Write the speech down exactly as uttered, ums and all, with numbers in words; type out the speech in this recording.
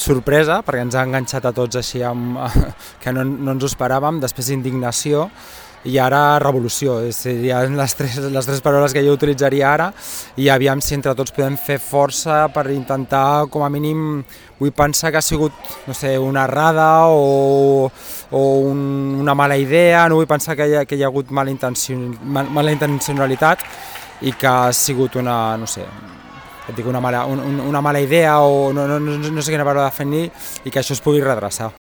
sorpresa, perquè ens ha enganxat a tots així, amb, que no, no ens ho esperàvem, després indignació, i ara revolució, serien les tres, les tres paraules que jo utilitzaria ara, i aviam si entre tots podem fer força per intentar, com a mínim, vull pensar que ha sigut, no sé, una errada o, o un, una mala idea, no vull pensar que hi ha, que hi ha hagut mala, intencion, mala intencionalitat i que ha sigut una, no sé, et dic una mala, un, una mala idea o no, no, no sé quina paraula definir i que això es pugui redreçar.